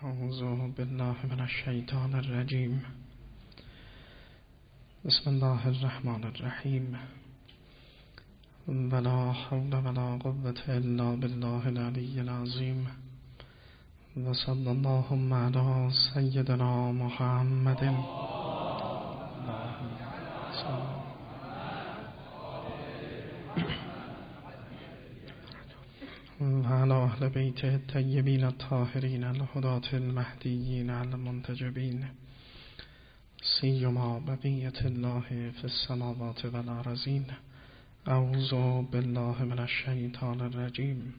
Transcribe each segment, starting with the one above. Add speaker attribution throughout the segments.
Speaker 1: أعوذ بالله من الشیطان الرجیم. بسم الله الرحمن الرحیم. ولا حول ولا قوة الا بالله العلی العظیم. و صلی اللهم علی سیدنا محمد و علی اهل بیت الطیبین الطاهرین الهداة المهدیین المنتجبین سیما بقیة الله فی السماوات والارضین. اعوذ بالله من الشیطان الرجیم.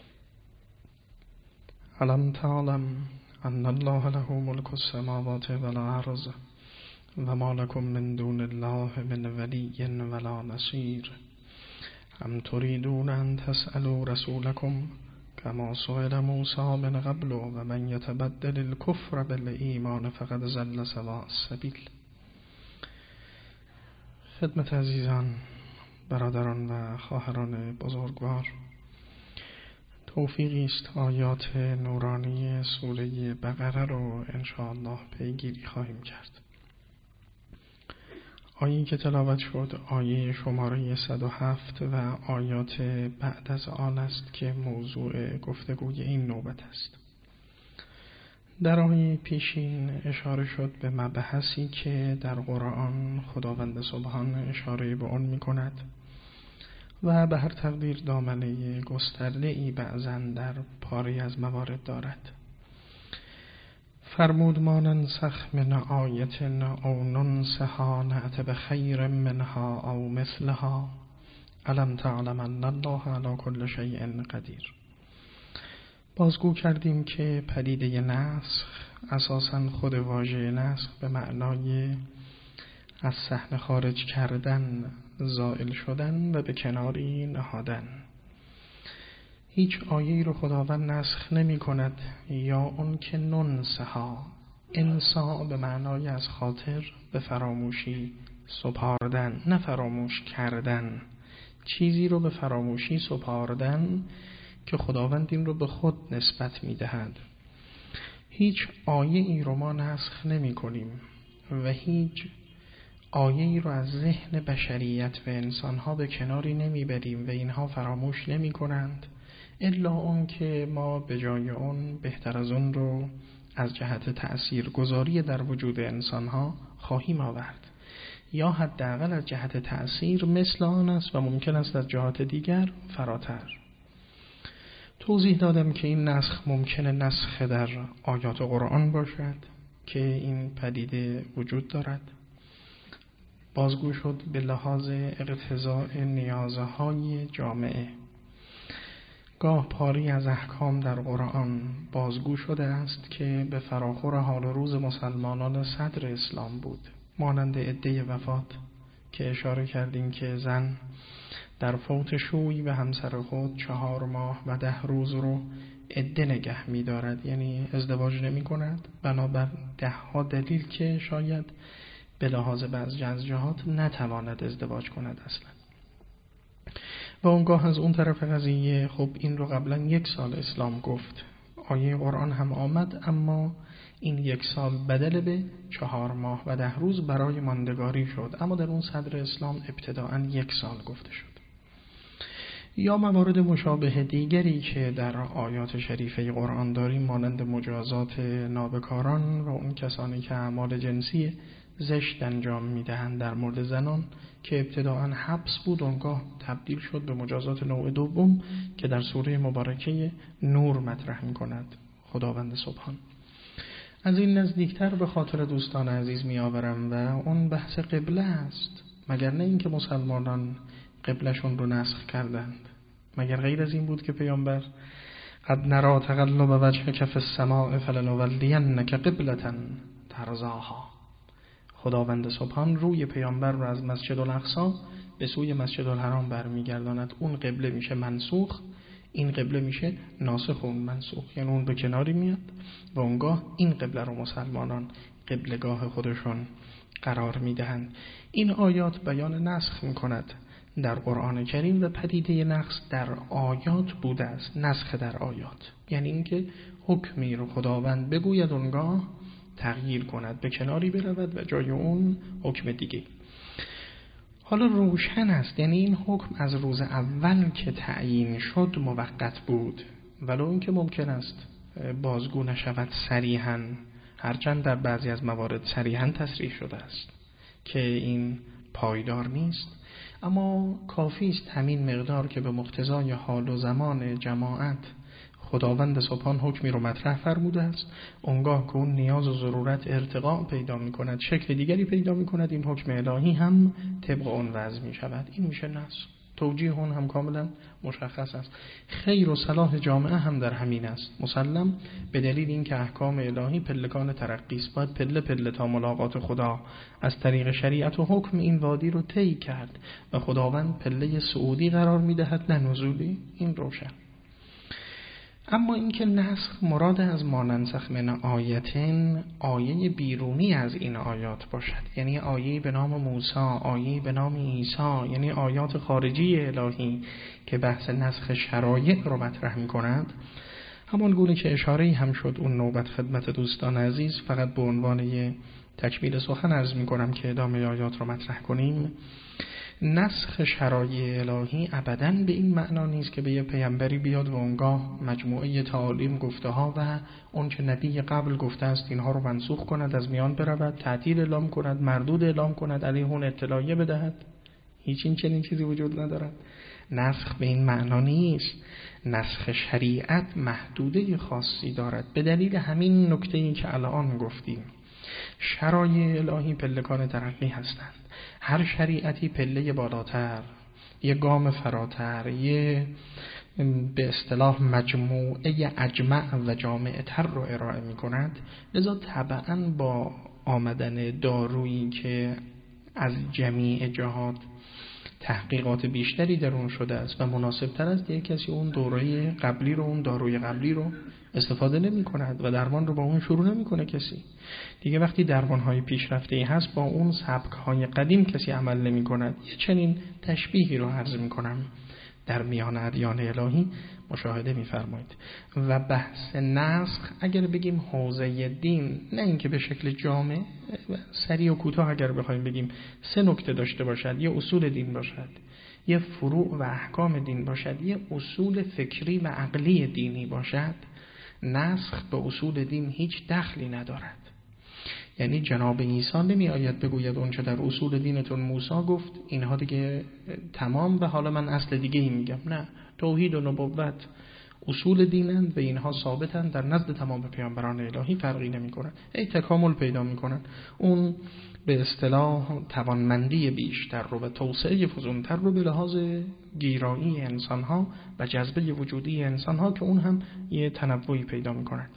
Speaker 1: الم تعلم ان الله له ملک السماوات والارض و ما لكم من دون الله من ولی ولا نصیر. ام تريدون ان تسألوا رسولكم كما سئل موسى من قبل و من يتبدل الكفر بالایمان فقد ضل سواء السبیل. خدمت عزیزان، برادران و خواهران بزرگوار، توفیقی است آیات نورانی سوره بقره رو انشاءالله پیگیری خواهیم کرد. آیه‌ای که تلاوت شد آیه شماره 107 و آیات بعد از آن است که موضوع گفتگوی این نوبت است. در آیه پیشین اشاره شد به مبحثی که در قرآن خداوند سبحان اشاره به آن می کند و به هر تقدیر دامنه گسترده‌ای بعضاً در پاری از موارد دارد. فرمود ما ننسخ من آیة او ننسها نأت بخیر منها او مثلها الم تعلم ان الله علی کل شیء قدیر. بازگو کردیم که پدیده نسخ اساساً خود واژه نسخ به معنای از صحنه خارج کردن، زائل شدن و به کناری نهادن. هیچ آیه‌ای رو خداوند نسخ نمی کند یا اون که ننسها، انسا به معنای از خاطر به فراموشی سپاردن، نه فراموش کردن، چیزی رو به فراموشی سپاردن که خداوند این رو به خود نسبت می دهد. هیچ آیه‌ای رو ما نسخ نمی کنیم و هیچ آیه‌ای رو از ذهن بشریت و انسانها به کناری نمی بریم و اینها فراموش نمی کنند الا اون که ما به جای اون بهتر از اون رو از جهت تأثیر گذاری در وجود انسانها خواهیم آورد یا حداقل از جهت تأثیر مثل آن است و ممکن است از جهات دیگر فراتر. توضیح دادم که این نسخ ممکنه نسخ در آیات قرآن باشد که این پدیده وجود دارد. بازگو شد به لحاظ اقتضاء نیازهای جامعه. گاه پاری از احکام در قرآن بازگو شده است که به فراخور حال روز مسلمانان صدر اسلام بود، مانند عده وفات که اشاره کردیم که زن در فوت شوی به همسر خود 4 ماه و 10 روز رو عده نگه می دارد، یعنی ازدواج نمی کند، بنابر 10 دلیل که شاید به لحاظ بعض از جهات نتواند ازدواج کند اصلا. و اونگاه از اون طرف قضیه خب این رو قبلا 1 سال اسلام گفت، آیه قرآن هم آمد، اما این 1 سال بدل به 4 ماه و 10 روز برای ماندگاری شد، اما در اون صدر اسلام ابتداءً 1 سال گفته شد. یا موارد مشابه دیگری که در آیات شریفه قرآن داریم مانند مجازات نابکاران و اون کسانی که اعمال جنسی زشت انجام میدهند در مورد زنان که ابتداءً حبس بود، اونگاه تبدیل شد به مجازات نوع دوم که در سوره مبارکه نور مطرح می‌کند خداوند سبحان. از این نزدیکتر به خاطر دوستان عزیز میآورم و اون بحث قبله است. مگر نه اینکه مسلمانان قبلشون رو نسخ کردند؟ مگر غیر از این بود که پیامبر قد نرى تقلب وجهک فی السماء فلنولینک قبلة ترضاها، خداوند سبحان روی پیامبر رو از مسجد الاقصی به سوی مسجد الحرام برمیگرداند. اون قبله میشه منسوخ، این قبله میشه ناسخ و منسوخ، یعنی اون به کناری میاد و اونگاه این قبله رو مسلمانان قبلگاه خودشون قرار میدهند. این آیات بیان نسخ میکند در قرآن کریم و پدیده نسخ در آیات بوده است. نسخ در آیات یعنی اینکه حکمی رو خداوند بگوید اونگاه تغییر کند، به کناری برود و جای اون حکم دیگه. حالا روشن است، یعنی این حکم از روز اول که تعیین شد موقت بود، ولو اینکه ممکن است بازگو نشود صریحاً، هرچند در بعضی از موارد صریحاً تصریح شده است که این پایدار نیست، اما کافی است همین مقدار که به مقتضای حال و زمان جماعت خداوند سبحان حکمی رو مطرح فرموده است، اونگاه که اون نیاز و ضرورت ارتقاء پیدا می کند، شکل دیگری پیدا می کند، این حکم الهی هم طبق اون وضع می شود. این میشه نص. توجیه اون هم کاملا مشخص است. خیر و صلاح جامعه هم در همین است، مسلم به دلیل اینکه احکام الهی پلکان ترقی است، باید پله پله تا ملاقات خدا از طریق شریعت و حکم این وادی رو طی کرد و خداوند پله صعودی قرار میدهد نه نزولی. این روشن. اما اینکه نسخ مراد از ما ننسخ من آیتین آیه بیرونی از این آیات باشد، یعنی آیه به نام موسی، آیه به نام عیسی، یعنی آیات خارجی الهی که بحث نسخ شرایع رو مطرح می کند، همان گونه که اشاره‌ای هم شد اون نوبت خدمت دوستان عزیز، فقط به عنوان یه تکمیل سخن عرض می کنم که ادامه آیات رو مطرح کنیم. نسخ شرایع الهی ابداً به این معنا نیست که به یه پیامبری بیاد و اونگاه مجموعه تعالیم گفته ها و اون که نبی قبل گفته است اینها رو منسوخ کند، از میان برود، تعطیل اعلام کند، مردود اعلام کند، علیه اون اطلاعیه بدهد. هیچ این چنین چیزی وجود ندارد. نسخ به این معنا نیست. نسخ شریعت محدوده خاصی دارد به دلیل همین نکته‌ای که الان گفتیم. شرایع الهی پلکان ترقی هستند. هر شریعتی پله بالاتر، یه گام فراتر، یه به اصطلاح مجموعه اجمع و جامع تر رو ارائه می کند. لذا طبعاً با آمدن دارویی که از جمیع جهات تحقیقات بیشتری در اون شده است و مناسب تر است، یک کسی اون دوره قبلی رو، اون داروی قبلی رو استفاده نمی کند و درمان رو با اون شروع نمی کنه. کسی دیگه وقتی درمان های پیشرفته‌ای هست با اون سبک های قدیم کسی عمل نمی کند. یه چنین تشبیهی رو عرض می کنم در میان ادیان الهی مشاهده می‌فرمایید. و بحث نسخ اگر بگیم حوزه دین، نه اینکه به شکل جامع، سریع و کوتاه اگر بخوایم بگیم، 3 نکته داشته باشد: یه اصول دین باشد، یه فروع و احکام دین باشد، یه اصول فکری و عقلی دینی باشد. نسخ به اصول دین هیچ دخلی ندارد. یعنی جناب عیسی نمی آید بگوید اون چه در اصول دینتون موسی گفت اینها دیگه تمام و حالا من اصل دیگه ای میگم. نه، توحید و نبوت اصول دینند و اینها ثابتند در نزد تمام پیامبران الهی، فرقی نمی کنند، تکامل پیدا می کنند. اون به اصطلاح توانمندی بیشتر رو و توسعه فزونتر رو به لحاظ گیرایی انسانها و جذبه وجودی انسانها که اون هم یه تنوعی پیدا می کند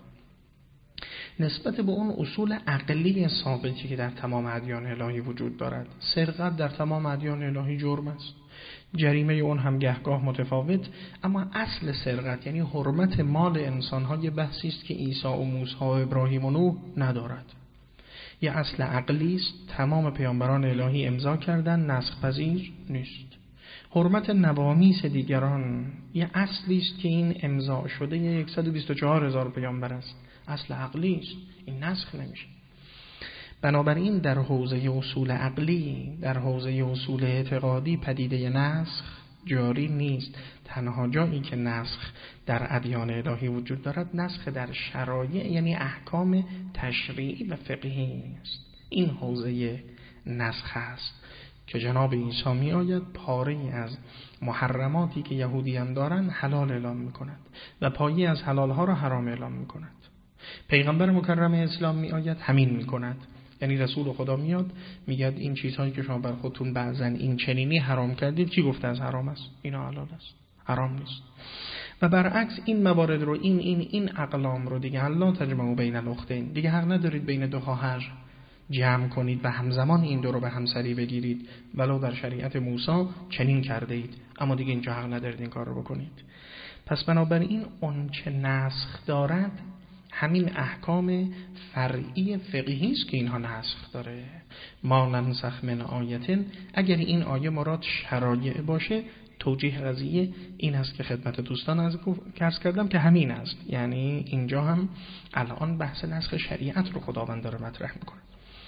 Speaker 1: نسبت به اون اصول عقلی ثابتی که در تمام ادیان الهی وجود دارد. سرقت در تمام ادیان الهی جرم است، جریمه اون هم گهگاه متفاوت، اما اصل سرقت یعنی حرمت مال انسان‌ها یه بحثی است که عیسی و موسی و ابراهیم و نوح ندارد. یه اصل عقلی است، تمام پیامبران الهی امضا کردن، نسخ پذیر نیست. حرمت نوامیس دیگران یه اصلی است که این امضا شده 124,000 پیامبر است، اصل عقلی است، این نسخ نمیشه. بنابراین در حوزه اصول عقلی، در حوزه اصول اعتقادی پدیده نسخ جاری نیست. تنها جایی که نسخ در ادیان الهی وجود دارد نسخ در شرایع یعنی احکام تشریعی و فقهی است. این حوزه نسخ است که جناب عیسی می آید پاره از محرماتی که یهودیان دارند حلال اعلام می کند و پایی از حلال ها را حرام اعلام می کند. پیغمبر مکرم اسلام می آید همین می کند. یعنی رسول خدا میاد میگه این چیزهایی که شما بر خودتون بعضن این چنینی حرام کردید، کی گفته از حرام است؟ اینا حلال است، حرام نیست. و برعکس این موارد رو این اقلام رو دیگه الله تجمع بین الاختین، دیگه حق ندارید بین دو خواهر جمع کنید و همزمان این دو رو به همسری بگیرید، ولو در شریعت موسی چنین کرده اید، اما دیگه اینجا حق ندارید این کار رو بکنید. پس بنابراین اون چه نسخ دارد همین احکام فرعی فقهی است که اینها نسخ داره. ما ننسخ من آیتن، اگر این آیه مراد شرایع باشه توجیه قضیه این است که خدمت دوستان عرض کردم که همین است. یعنی اینجا هم الان بحث نسخ شریعت رو خداوند داره مطرح میکنه.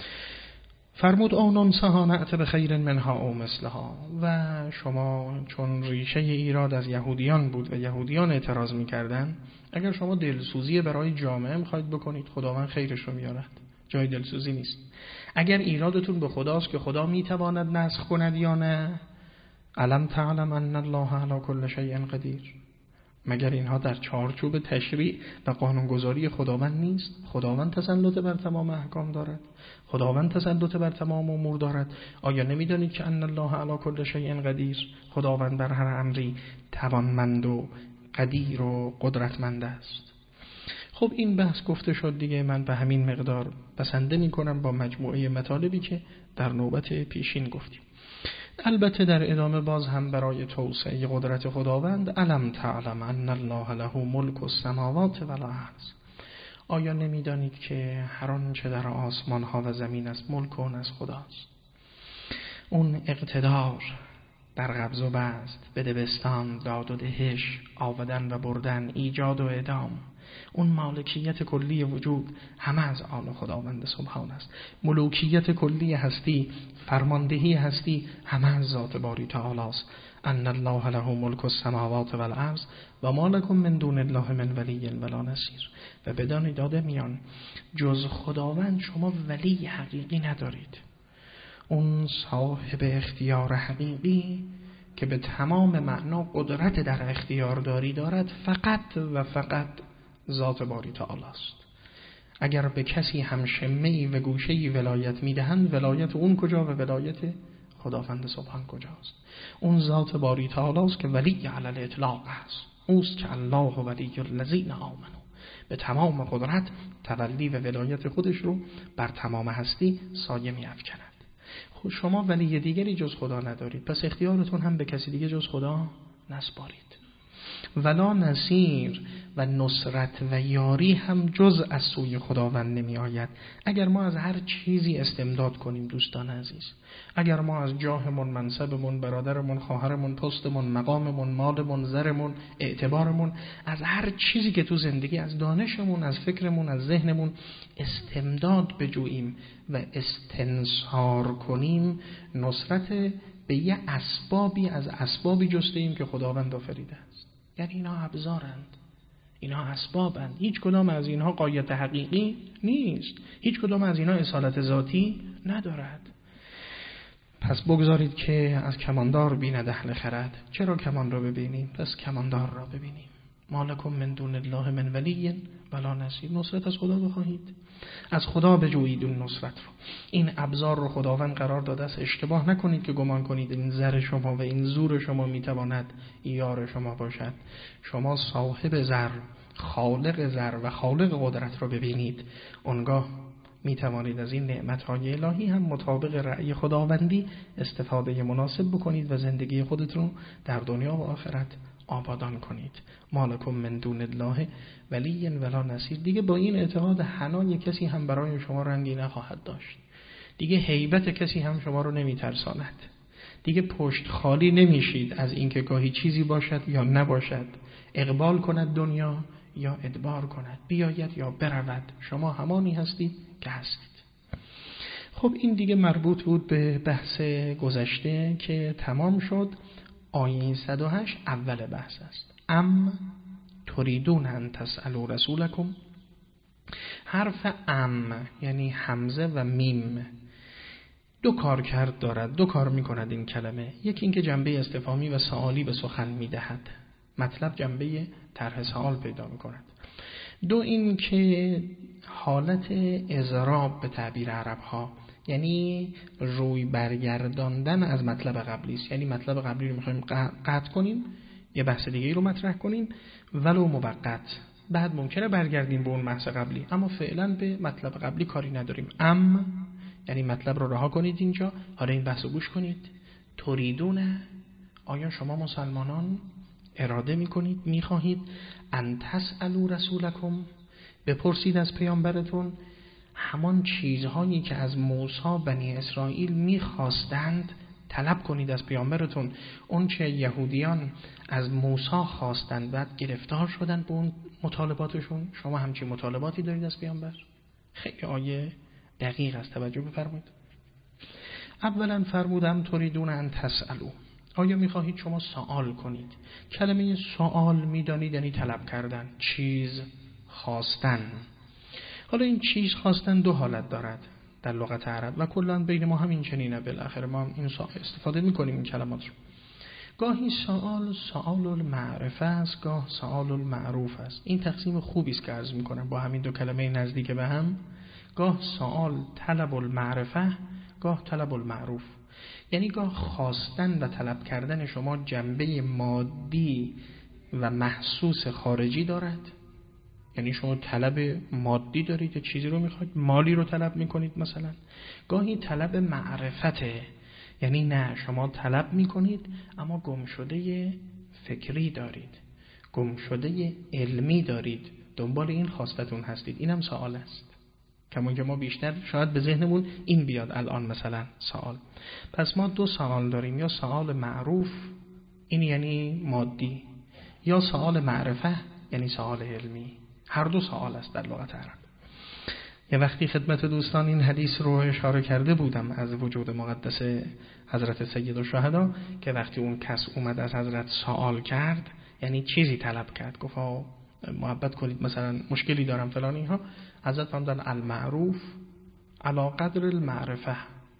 Speaker 1: فرمود او ننسها نأت بخیر منها او مثلها. و شما چون ریشه ایراد از یهودیان بود و یهودیان اعتراض میکردن، اگر شما دلسوزی برای جامعه میخواید بکنید خداوند خیرش رو میارد، جای دلسوزی نیست. اگر ایرادتون به خداست که خدا میتواند نسخ کند یا نه، الم تعلم ان الله علی کل شیء قدیر، مگر اینها در چارچوب تشریع و قانونگذاری خداوند نیست؟ خداوند تسلط بر تمام احکام دارد، خداوند تسلط بر تمام امور دارد. آیا نمیدانید که ان الله علی کل شیء قدیر، خداوند بر هر امری توانمند و قدیر و قدرتمند است؟ خب این بحث گفته شد دیگه، من به همین مقدار بسنده میکنم با مجموعه مطالبی که در نوبت پیشین گفتیم. البته در ادامه باز هم برای توسعه قدرت خداوند، الم تعلم ان الله له ملک السماوات والارض، آیا نمیدانید که هر آنچه در آسمان ها و زمین است ملک اون از خداست؟ اون اقتدار در قبض و بسط، بدبستان، داد و دهش، آوردن و بردن، ایجاد و اعدام، اون مالکیت کلی وجود همه از آن خداوند سبحان است. ملوکیت کلی هستی، فرماندهی هستی همه از ذات باری تعالی است. ان الله له ملک السماوات والارض و ما لکم من دون الله من ولی ولا نصیر. و بدانید آدمیان، جز خداوند شما ولی حقیقی ندارید. اون صاحب اختیار حقیقی که به تمام معنا قدرت در اختیار دارد فقط و فقط ذات باری تعالی است. اگر به کسی هم شمه‌ای و گوشه‌ای ولایت میدهند، ولایت اون کجا و ولایت خداوند سبحان کجاست؟ اون ذات باری تعالی است که ولی علی الاطلاق است. اوست که الله ولی الذین آمنوا، به تمام قدرت تولی و ولایت خودش رو بر تمام هستی سایه می‌افکند. خب شما ولی دیگری جز خدا ندارید، پس اختیارتون هم به کسی دیگه جز خدا نسپارید. ولا نصیر، و نصرت و یاری هم جز از سوی خداوند نمی آید. اگر ما از هر چیزی استمداد کنیم دوستان عزیز، اگر ما از جاهمون، منصبمون، برادرمون، خواهرمون، پستمون، مقاممون، مالمون، زرمون، اعتبارمون، از هر چیزی که تو زندگی، از دانشمون، از فکرمون، از ذهنمون استمداد بجوییم و استنصار کنیم، نصرت به یه اسبابی از اسبابی جستیم که خداوند آفریده است. یعنی اینا ابزارند، اینا اسبابند. هیچ کدام از اینها غایت حقیقی نیست، هیچ کدام از اینها اصالت ذاتی ندارد. پس بگذارید که از کماندار بیند اهل خرد. چرا کمان را ببینیم؟ پس کماندار را ببینیم. ما لکم من دون الله من ولی ولا نصیر. نصرت از خدا بخواهید، از خدا بجویید اون نصرت رو. این ابزار رو خداوند قرار داده است. اشتباه نکنید که گمان کنید این زر شما و این زور شما میتواند یار شما باشد. شما صاحب زر، خالق زر و خالق قدرت رو ببینید، اونگاه میتوانید از این نعمت‌های الهی هم مطابق رأی خداوندی استفاده مناسب بکنید و زندگی خودتون در دنیا و آخرت آبادان کنید. ما لکم من دون الله ولی ولا نصیر. دیگه با این اعتقاد حنای کسی هم برای شما رنگی نخواهد داشت. دیگه هیبت کسی هم شما رو نمیترساند. دیگه پشت خالی نمیشید از اینکه گاهی چیزی باشد یا نباشد، اقبال کند دنیا یا ادبار کند، بیاید یا برود، شما همانی هستید که هستید. خب این دیگه مربوط بود به بحث گذشته که تمام شد. آیه 108 اول بحث است. ام تریدون ان تسألوا رسولکم. حرف ام یعنی حمزه و میم دو کار کرد دارد، دو کار میکند این کلمه. یکی اینکه جنبه استفهامی و سوالی به سخن میدهد، مطلب جنبه طرح سوال پیدا میکند. دو این که حالت اضراب به تعبیر عرب ها، یعنی روی برگرداندن از مطلب قبلی است. یعنی مطلب قبلی رو میخوایم قطع کنیم، یه بحث دیگه رو مطرح کنیم ولو موقت، بعد ممکنه برگردیم به اون بحث قبلی، اما فعلا به مطلب قبلی کاری نداریم. ام یعنی مطلب رو رها کنید اینجا، حالا این بحث رو گوش کنید. تریدون، آیا شما مسلمانان اراده میکنید، میخواهید ان تسألوا رسولکم، بپرسید از پیامبرتون همان چیزهایی که از موسی بنی اسرائیل میخواستند، طلب کنید از پیامبرتون اون چه یهودیان از موسی خواستن بعد گرفتار شدن به اون مطالباتشون، شما همچین مطالباتی دارید از پیامبر. خیلی آیه دقیق است، توجه بفرمایید. اولا فرمودم تریدون ان تسألوا، آیا میخواهید شما سوال کنید؟ کلمه سوال میدانید یعنی طلب کردن، چیز خواستن. حالا این چیز خواستن دو حالت دارد در لغت عرب و کلا بین ما همین چنینه، بالاخره ما این استفاده میکنیم این کلمات رو. گاهی سوال المعرفه است، گاه سوال المعروف است. این تقسیم خوبی است که عرض میکنم با همین دو کلمه نزدیک به هم. گاه سوال طلب المعرفه، گاه طلب المعروف. یعنی گاه خواستن و طلب کردن شما جنبه مادی و محسوس خارجی دارد، یعنی شما طلب مادی دارید، چیزی رو میخواید، مالی رو طلب میکنید مثلا. گاهی طلب معرفته، یعنی نه شما طلب میکنید اما گمشده فکری دارید، گمشده علمی دارید، دنبال این خواستتون هستید. اینم سوال است، کما که ما بیشتر شاید به ذهنمون این بیاد الان مثلا سوال. پس ما دو سوال داریم، یا سوال معروف این یعنی مادی، یا سوال معرفه یعنی سوال علمی. هر دو سوال است در لغت عرب. یه وقتی خدمت دوستان این حدیث رو اشاره کرده بودم از وجود مقدس حضرت سید الشهدا که وقتی اون کس اومد از حضرت سوال کرد یعنی چیزی طلب کرد، گفت محبت کنید مثلا مشکلی دارم فلان اینها، حضرت فرمودن المعروف علی قدر المعرفه.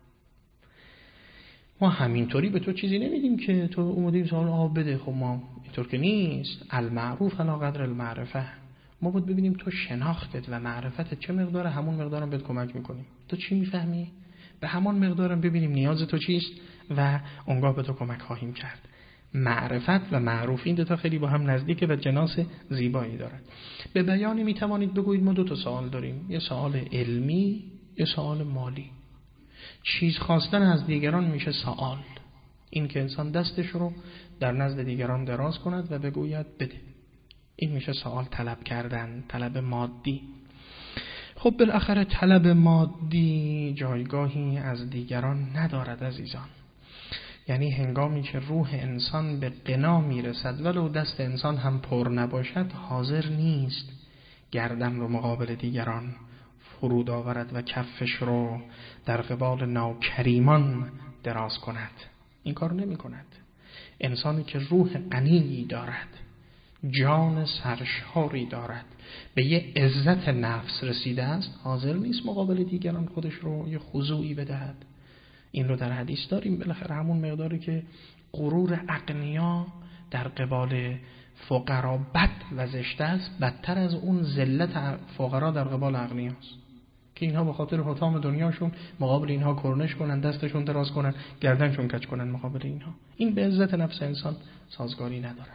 Speaker 1: ما همینطوری به تو چیزی نمیدیم که تو اومدیم سوال آب بده، خب ما اینطور که نیست. المعروف علی قدر المعرفه، ما باید ببینیم تو شناختت و معرفتت چه مقداره، همون مقدارم بهت کمک میکنیم. تو چی میفهمی؟ به همون مقدارم ببینیم نیاز تو چیست و اونگاه به تو کمک خواهیم کرد. معرفت و معروف این دو تا خیلی با هم نزدیکه و جناس زیبایی دارد. به بیانی میتوانید بگویید ما دو تا سوال داریم، یه سوال علمی، یه سوال مالی. چیز خواستن از دیگران میشه سوال، این که انسان دستش رو در نزد دیگران دراز کند و بگوید بده، این میشه سوال طلب کردن، طلب مادی. خب بالاخره طلب مادی جایگاهی از دیگران ندارد عزیزان. یعنی هنگامی که روح انسان به غنا میرسد ولو دست انسان هم پر نباشد، حاضر نیست گردن رو مقابل دیگران فرود آورد و کفش رو در قبال ناکریمان دراز کند. این کار نمی کند. انسانی که روح غنی دارد، جان سرشاری دارد، به یه عزت نفس رسیده است، حاضر نیست مقابل دیگران خودش رو یه خضوعی بدهد. این رو در حدیث داریم، بالاخره همون مقداری که غرور اغنیا در قبال فقرا بد و زشت است، بدتر از اون ذلت فقرا در قبال اغنیاست که اینها به خاطر حطام دنیاشون مقابل اینها کرنش کنن، دستشون دراز کنن، گردنشون کج کنن مقابل اینها. این به عزت نفس انسان سازگاری ندارد.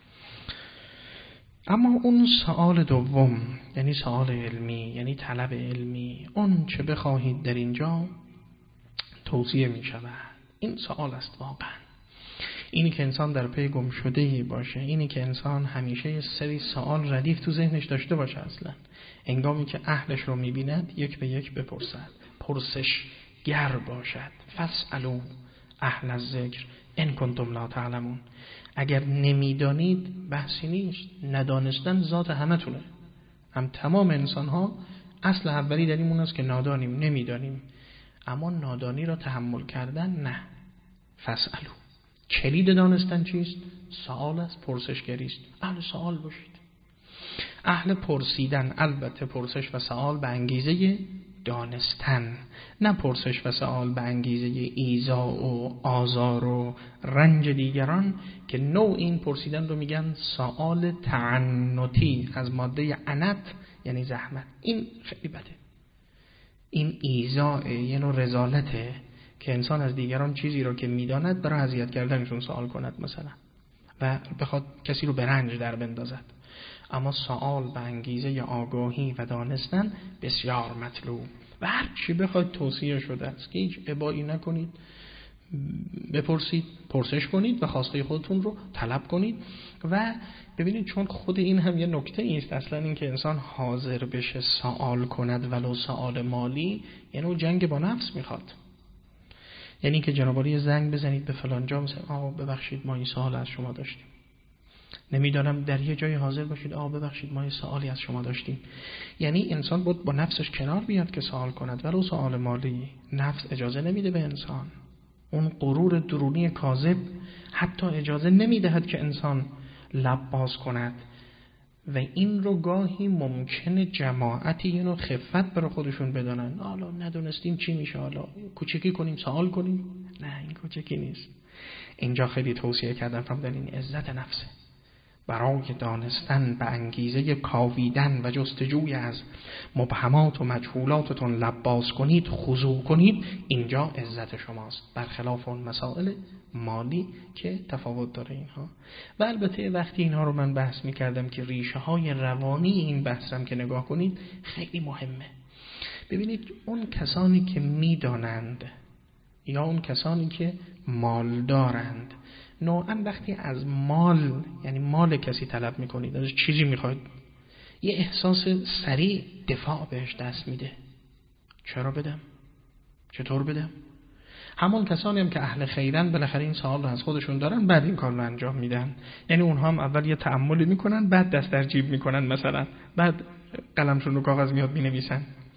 Speaker 1: اما اون سوال دوم یعنی سوال علمی، یعنی طلب علمی، اون چه بخواهید در اینجا توصیه می شود. این سوال است واقعا. اینی که انسان در پی گم شده‌ای باشه، اینی که انسان همیشه سری سوال ردیف تو ذهنش داشته باشه. اصلا هنگامی که اهلش رو می‌بیند یک به یک بپرسد، پرسش گر باشد. فاسألوا اهل الذکر ان کنتم لا تعلمون. اگر نمیدانید بحثی نیست، ندانستن ذات همتونه. هم تمام انسان ها اصل اولی در این است که نادانیم، نمیدانیم. اما نادانی را تحمل کردن نه. فاسألوا. کلید دانستن چیست؟ سوال است، پرسشگری است. اهل سوال باشید، اهل پرسیدن. البته پرسش و سوال به انگیزه دانستن، نه پرسش و سوال به انگیزه ایذا و آزار و رنج دیگران که نوع این پرسیدن رو میگن سوال تعنتی، از ماده عنت یعنی زحمت. این خیلی بده. این ایذا یه نوع رذالته که انسان از دیگران چیزی رو که میداند برای اذیت کردنشون سوال کند مثلا و بخواد کسی رو به رنج در بندازد. اما سوال به انگیزه آگاهی و دانستن بسیار مطلوب و هر چی بخواید توصیه شده است که هیچ ابایی نکنید، بپرسید، پرسش کنید و خواسته خودتون رو طلب کنید. و ببینید چون خود این هم یه نکته است، اصلا این که انسان حاضر بشه سوال کند ولو سوال مالی، یعنی جنگ با نفس میخواد. یعنی که جناب عالی زنگ بزنید به فلان جا، مثلا آقا ببخشید ما این سوال از شما داشتیم. نمیدانم در یه جای حاضر باشید، آقا ببخشید ما یه سوالی از شما داشتیم. یعنی انسان بود با نفسش کنار بیاد که سوال کند، ولو سوال مالی. نفس اجازه نمیده به انسان، اون غرور درونی کاذب حتی اجازه نمیدهد که انسان لب باز کند. و این رو گاهی ممکنه جماعتی اینو خفت برای خودشون بدانن، حالا ندونستیم چی میشه، حالا کوچکی کنیم سوال کنیم. نه، این کوچکی نیست. اینجا خیلی توصیه کردم فرمودن این عزت نفسه. برای دانستن به انگیزه کاویدن و جستجوی از مبهمات و مجهولاتتون لب باز کنید، خضوع کنید، اینجا عزت شماست، برخلاف اون مسائل مالی که تفاوت داره اینها. و البته وقتی اینها رو من بحث می‌کردم که ریشه های روانی این بحثم که نگاه کنید خیلی مهمه. ببینید اون کسانی که میدانند یا اون کسانی که مال دارند، نوعاً وقتی از مال، یعنی مال کسی طلب میکنید، از چیزی میخواید، یه احساس سریع دفاع بهش دست میده. چرا بدم؟ چطور بدم؟ همون کسانی هم که اهل خیرن بالاخره این سوال رو از خودشون دارن، بعد این کار رو انجام میدن. یعنی اونها هم اول یه تأملی میکنن، بعد دست در جیب میکنن مثلا، بعد قلمشون رو کاغذ میاد مینویسن.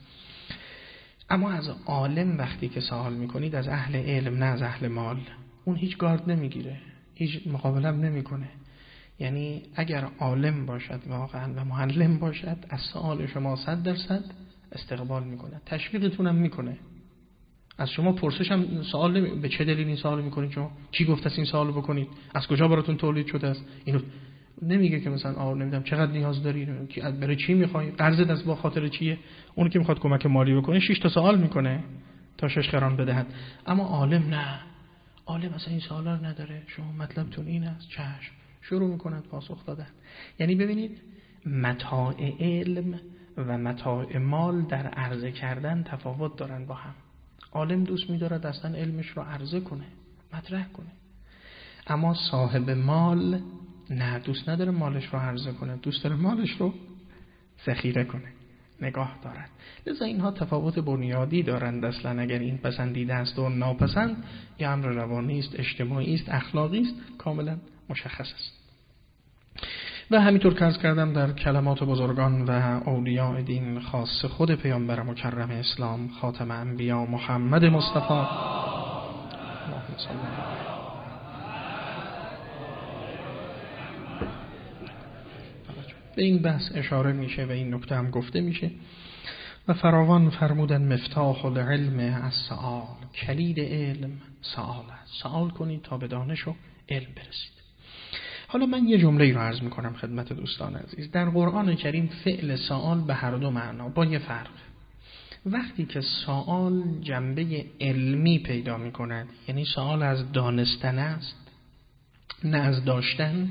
Speaker 1: اما از عالم وقتی که سوال میکنید، از اهل علم نه از اهل مال، اون هیچ گارد نمیگیره، هیچ مقابله هم نمیکنه. یعنی اگر عالم باشد واقعا و معلم باشد، از سوال شما 100% استقبال میکنه، تشویقتون هم میکنه. از شما پرسش هم سوال به چه دلیل این سوال میکنید، شما چی گفت است این سوالو بکنید، از کجا براتون تولید شده است. اینو نمیگه که مثلا نمیدونم چقدر نیاز داری، برای چی میخوای، قرضت از با خاطر چیه. اون که میخواد کمک مالی بکنه 6 تا سوال میکنه تا 6 قران بدهد. اما عالم نه، عالم اصلا این سوالا رو نداره. شما مطلبتون این است، چشم، شروع میکند پاسخ دادن. یعنی ببینید متاع علم و متاع مال در عرضه کردن تفاوت دارن با هم. عالم دوست می‌دارد اصلا علمش رو عرضه کنه، مطرح کنه. اما صاحب مال نه، دوست نداره مالش رو عرضه کنه، دوست داره مالش رو ذخیره کنه، نگاه دارد. لذا اینها تفاوت بنیادی دارند اصلا. اگر این پسندیده است و ناپسند، یا امر روانی است، اجتماعی است، اخلاقی است، کاملا مشخص است. و همینطور که عرض کردم در کلمات بزرگان و اولیاء دین، خاص خود پیامبر مکرم اسلام خاتم انبیا محمد مصطفی به این بحث اشاره میشه و این نکته هم گفته میشه. و فراوان فرمودن مفتاح العلم السؤال، کلید علم سؤال است. سؤال کنید تا به دانش و علم برسید. حالا من یه جمله رو عرض میکنم خدمت دوستان عزیز. در قرآن کریم فعل سؤال به هر دو معنا با یه فرق. وقتی که سؤال جنبه علمی پیدا میکند، یعنی سؤال از دانستن است نه از داشتن،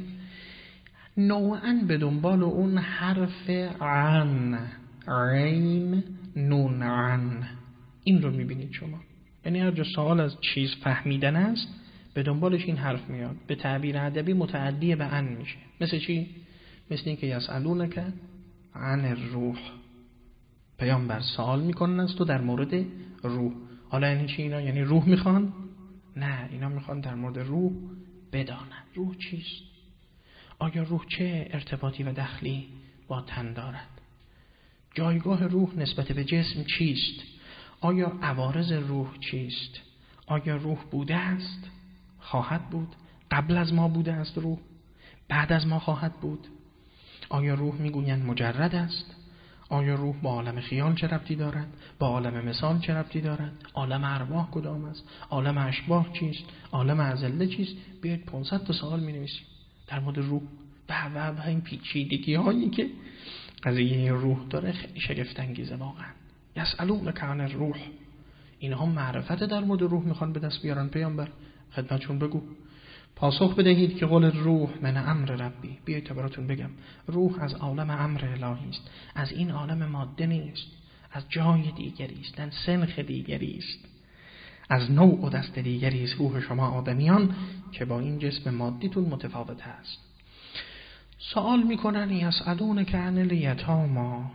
Speaker 1: نوعاً به دنبال اون حرف عن، عین، نون عن، این رو میبینید شما. یعنی هر جا سؤال از چیز فهمیدن است، به دنبالش این حرف میاد. به تعبیر ادبی متعدی به عن میشه. مثل چی؟ مثل این که یسألونک عن الروح، پیامبر سوال میکنن از تو در مورد روح. حالا یعنی چی اینا؟ یعنی روح میخوان؟ نه، اینا میخوان در مورد روح بدانن. روح چیست؟ آیا روح چه ارتباطی و دخلی با تن دارد؟ جایگاه روح نسبت به جسم چیست؟ آیا عوارض روح چیست؟ آیا روح بوده است؟ خواهد بود؟ قبل از ما بوده است روح؟ بعد از ما خواهد بود؟ آیا روح میگویند مجرد است؟ آیا روح با عالم خیال چه ربطی دارد؟ با عالم مثال چه ربطی دارد؟ عالم ارواح کدام است؟ عالم اشباح چیست؟ عالم ازله چیست؟ بیاید 500 تا سوال می‌نویسیم در مورد روح و این پیچیدگی‌هایی که قضیه روح داره خیلی شگفت انگیزه واقعا. یسألونک عن الروح، اینها معرفت در مورد روح میخوان به دست بیارن. پیامبر خدمتشون بگو، پاسخ بدهید که قول روح من امر ربی، بیایید تا براتون بگم روح از عالم امر الهی است، از این عالم ماده نیست، از جای دیگری است، از سنخ دیگری است، از نوع و دست دیگری است. روح شما آدمیان که با این جسم مادیتون متفاوت است. سوال میکنن یسألونک عن الیتامی،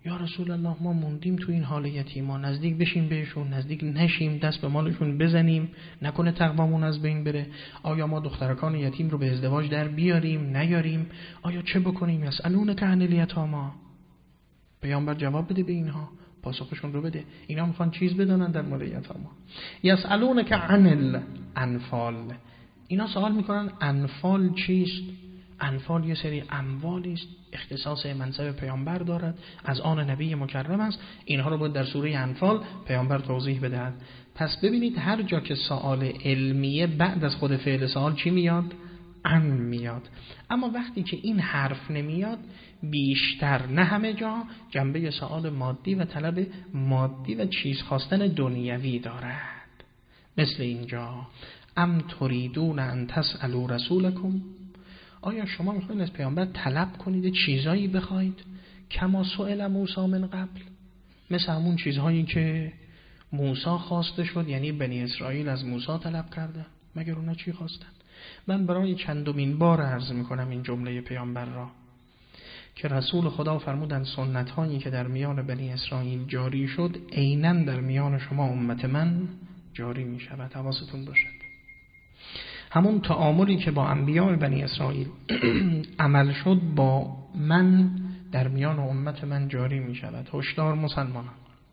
Speaker 1: یا رسول الله ما موندیم تو این حال یتیما، نزدیک بشیم بهشون، نزدیک نشیم، دست به مالشون بزنیم، نکنه تقوامون از بین بره. آیا ما دخترکان یتیم رو به ازدواج در بیاریم نیاریم؟ آیا چه بکنیم؟ یسألونک عن الیتامی. پیامبر جواب بده به اینها، پاسخشون رو بده. اینا میخوان چیز بدونن در مورد یتاما. یسألونک عن الانفال. اینا سوال میکنن انفال چیست؟ انفال یه سری اموالی است، اختصاص منصب پیامبر دارد، از آن نبی مکرم است. اینها رو باید در سوره انفال پیامبر توضیح بدهد. پس ببینید هر جا که سوال علمیه بعد از خود فعل سوال چی میاد؟ ان میاد. اما وقتی که این حرف نمیاد بیشتر، نه همه جا، جنبه سوال مادی و طلب مادی و چیز خواستن دنیوی دارد. مثل اینجا ام تریدون ان تسألوا رسولکم. آیا شما میخواید از پیامبر طلب کنید چیزایی بخواید؟ کما سئل موسی من قبل، مثل همون چیزهایی که موسی خواسته شد، یعنی بنی اسرائیل از موسی طلب کرده. مگر اونا چی خواستن؟ من برای چندمین بار عرض میکنم این جمله پیامبر را که رسول خدا فرمودن سنت هایی که در میان بنی اسرائیل جاری شد عیناً در میان شما امت من جاری میشود. حواستون باشد. همون تعاملی که با انبیاء بنی اسرائیل عمل شد با من در میان امت من جاری می شود. هشدار مسلمانان،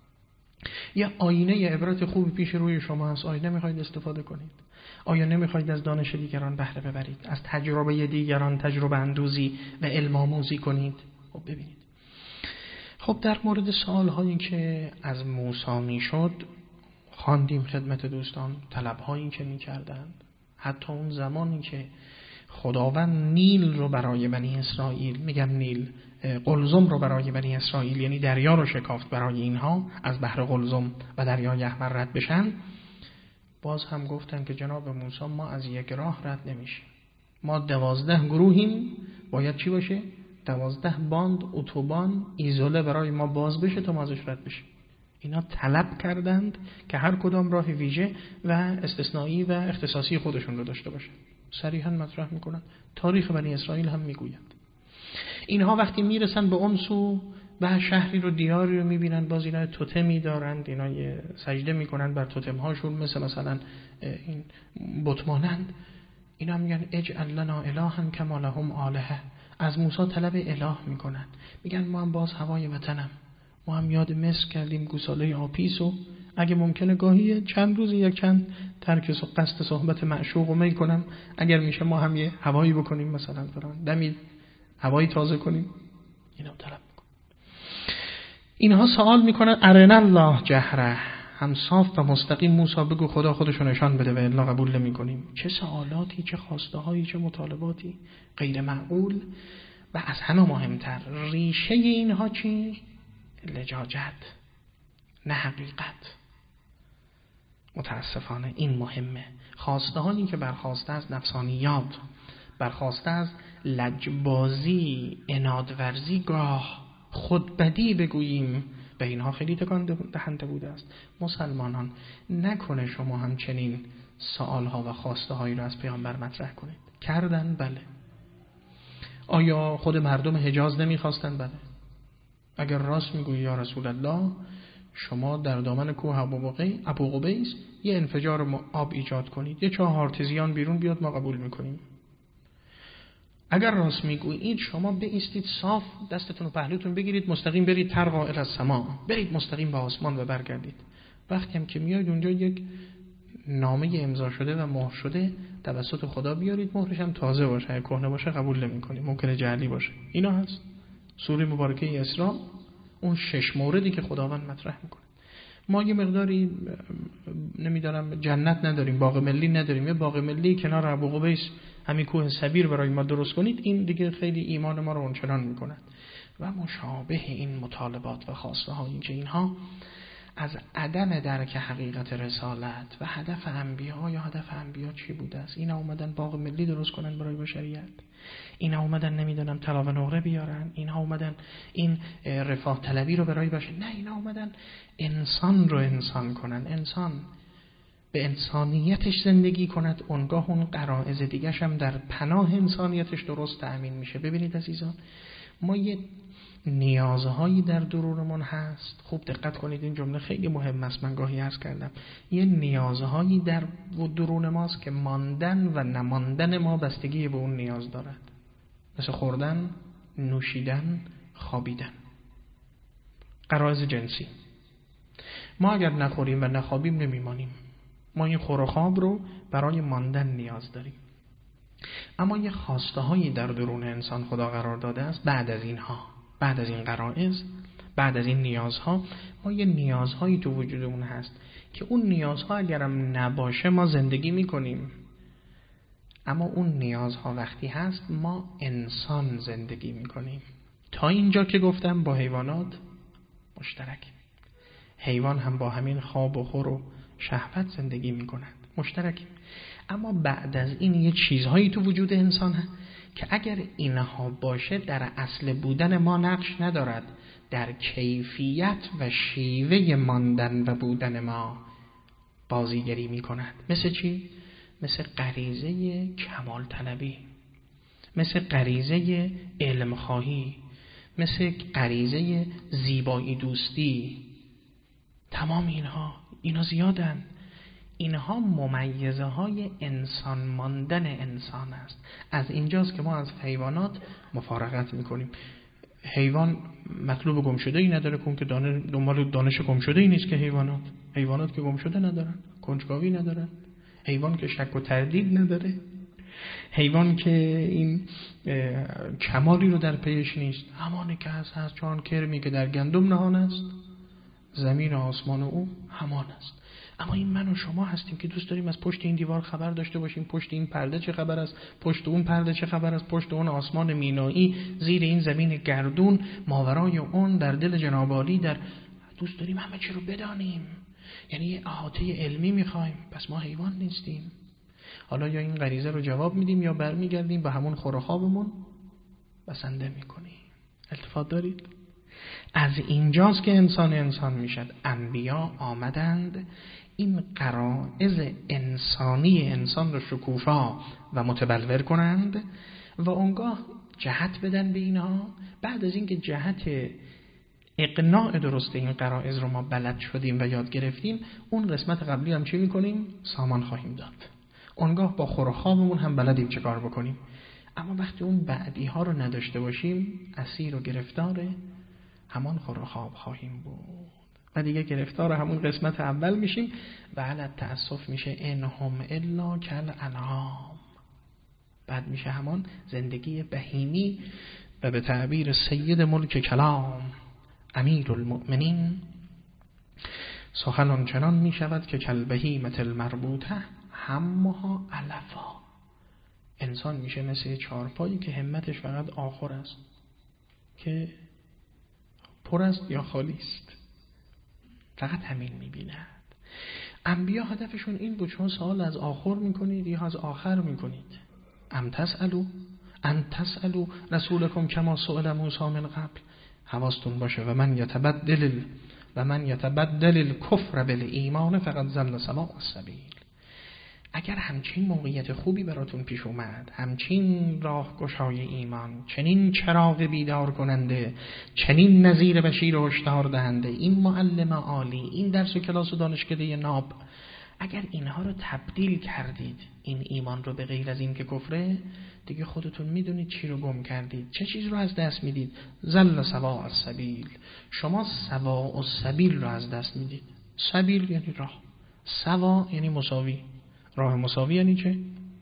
Speaker 1: یه آینه عبرت خوبی پیش روی شما هست. آینه میخواید استفاده کنید؟ آیا نمیخواید از دانش دیگران بهره ببرید؟ از تجربه دیگران تجربه اندوزی و علم آموزی کنید؟ خب ببینید، خب در مورد سوال هایی که از موسی میشد خواندیم خدمت دوستان، طلب هایی که میکردند. حتی اون زمانی که خداوند نیل رو برای بنی اسرائیل، میگم نیل، قلزم رو برای بنی اسرائیل، یعنی دریا رو شکافت برای اینها از بحر قلزم و دریای احمر رد بشن، باز هم گفتن که جناب موسی ما از یک راه رد نمیشیم. ما 12 گروهیم، باید چی باشه؟ 12 باند اتوبان ایزوله برای ما باز بشه تا ما ازش رد بشیم. اینا طلب کردند که هر کدام راه ویژه و استثنایی و اختصاصی خودشون رو داشته باشه. صریحا مطرح میکنن. تاریخ بنی اسرائیل هم میگوید. اینها وقتی میرسن به اون سو و شهری رو، دیاری رو میبینن، باز اینا توتمی دارند، اینا سجده میکنن بر توتم هاشون، مثلا این بتمانند. اینا میگن اجعل لنا الها کما لهم آلهه. از موسی طلب اله میکنن، میگن ما هم باز هوای وطنم، ما هم یاد مصر کردیم گوساله آپیسو، اگه ممکنه گاهی چند روزی یک چند ترک قصد صحبت معشوق رو میکنم، اگر میشه ما هم یه هوایی بکنیم، مثلا فران دمی هوایی تازه کنیم. اینا طلب میکنن. اینها سوال میکنن ارنا الله جهره، هم صاف و مستقیم موسی بگو خدا خودشو نشان بده و الا قبول نمیکنیم. چه سوالاتی، چه خواسته هایی، چه مطالباتی غیر معقول. و از همه مهمتر ریشه اینها چی؟ لجاجت، نه حقیقت. متاسفانه این مهمه. خواسته هایی که برخواسته از نفسانیات، برخواسته از لجبازی، انادورزی، گاه خودبدی بگوییم، به اینها خیلی تکان دهنده بوده است. مسلمانان، نکنه شما همچنین سوالها و خواسته هایی را از پیامبر مطرح کنید. کردن؟ بله. آیا خود مردم حجاز نمیخواستن؟ بله. اگر راست میگویی یا رسول الله، شما در دامن کوه ابو قبیس یه انفجار آب ایجاد کنید، یه چاه آرتزیان بیرون بیاد، ما قبول میکنیم. اگر راست میگویید شما بایستید صاف، دستتون و پهلوتون بگیرید، مستقیم برید ترقا الی السما، برید مستقیم به آسمان و برگردید. وقتی هم که میاید اونجا یک نامه امضا شده و مهر شده توسط خدا بیارید، مهرش هم تازه باشه، اگه کهنه باشه قبول نمی‌کنیم، ممکنه جعلی باشه. اینا هست. سوره مبارکه اسراء اون 6 موردی که خداوند مطرح میکنه. ما یه مقداری نمیدارم جنت نداریم، باغ ملی نداریم، یه باغ ملی کنار ابو قبیس همین کوه سبیر برای ما درست کنید، این دیگه خیلی ایمان ما رو اونچنان میکنه. و مشابه این مطالبات و خواسته هایی که اینها از عدم درک حقیقت رسالت و هدف انبیا، یا هدف انبیا چی بوده است. اینا اومدن باغ ملی درست کنن برای بشریت، اینا اومدن نمیدونم طلا و نقره بیارن، اینا اومدن این رفاه طلبی رو برای بشر، نه، اینا اومدن انسان رو انسان کنن، انسان به انسانیتش زندگی کند، اونگاه اون غرایز دیگه‌ش هم در پناه انسانیتش درست تأمین میشه. ببینید عزیزان، ما یه نیازهایی در درونمون هست. خوب دقت کنید، این جمله خیلی مهم است. من گاهی عرض کردم یه نیازهایی در درون ماست که ماندن و نماندن ما بستگی به اون نیاز دارد، مثل خوردن، نوشیدن، خوابیدن. غرایز جنسی، ما اگر نخوریم و نخوابیم نمیمانیم. ما این خور و خواب رو برای ماندن نیاز داریم. اما یه خواسته هایی در درون انسان خدا قرار داده است. بعد از اینها، بعد از این غرایز، بعد از این نیازها، ما یه نیازهایی تو وجودمون هست که اون نیازها اگرم نباشه ما زندگی میکنیم. اما اون نیازها وقتی هست ما انسان زندگی میکنیم. تا اینجا که گفتم با حیوانات مشترک. حیوان هم با همین خواب و خور و شهوت زندگی میکنند، مشترک. اما بعد از این یه چیزهایی تو وجود انسان هست که اگر اینها باشه در اصل بودن ما نقش ندارد، در کیفیت و شیوه ماندن و بودن ما بازیگری میکند. مثل چی؟ مثل غریزه کمال طلبی، مثل غریزه علم خواهی، مثل غریزه زیبایی دوستی. تمام اینا زیادن. اینها ممیزه های انسان ماندن انسان است. از اینجاست که ما از حیوانات مفارقت میکنیم. حیوان مطلوب گم شده ای نداره، کن که دنبال دانش گم شده ای نیست که حیوانات که گم شده ندارن، کنجکاوی ندارن. حیوان که شک و تردید نداره، حیوان که این کمالی رو در پیش نیست، همانی که هست چون کرمی که در گندم نهان است، زمین و آسمان او همان است. اما این من و شما هستیم که دوست داریم از پشت این دیوار خبر داشته باشیم، پشت این پرده چه خبر است، پشت اون پرده چه خبر است، پشت اون آسمان مینایی، زیر این زمین گردون، ماورای اون، در دل جناب عالی، دوست داریم همه چی رو بدانیم. یعنی یه احاطه علمی میخوایم. پس ما حیوان نیستیم. حالا یا این غریزه رو جواب میدیم یا برمیگردیم به همون خور و خوابمون بسنده میکنیم. التفات دارید؟ از اینجاست که انسان میشد. انبیا آمدند این غرایز انسانی انسان رو شکوفا و متبلور کنند و اونگاه جهت بدن به اینها. بعد از اینکه جهت اقناع درست این غرایز رو ما بلد شدیم و یاد گرفتیم، اون قسمت قبلی هم چی میکنیم؟ سامان خواهیم داد. اونگاه با خور و خوابمون هم بلدیم چه کار بکنیم. اما وقتی اون بعدی ها رو نداشته باشیم، اسیر و گرفتار همان خور و خواب خواهیم بود و دیگه گرفتار همون قسمت اول میشیم و علت تأسف میشه انهم الا کالانعام. بعد میشه همان زندگی بهیمی و به تعبیر سید ملک کلام امیر المؤمنین سخن آنچنان میشود که کالبهیمة المربوطه همها علفا. انسان میشه مثل چارپایی که همتش فقط آخر است، که پر است یا خالی است، فقط همین میبیند. انبیا هدفشون این بود. شما سوال از آخر میکنید یا از آخر میکنید؟ ام تسألو ان تسألو رسولکم کما سئل موسی من قبل. حواستون باشه و من یتبدل الکفر بالایمان فقد ضل سواء السبیل. اگر همچین موقعیت خوبی براتون پیش اومد، همچین راهگشای ایمان، چنین چراغ بیدار کننده، چنین نذیر بشیر و هشدار دهنده، این معلم عالی، این درس و کلاس و دانشکده ناب، اگر اینها رو تبدیل کردید، این ایمان رو، به غیر از این که کفره، دیگه خودتون میدونید چی رو گم کردید، چه چیز رو از دست میدید. ضل سواء السبیل. شما سواء السبیل رو از دست میدید. سبیل یعنی راه، سوا یعنی مساوی. راه مساوی یعنی چه؟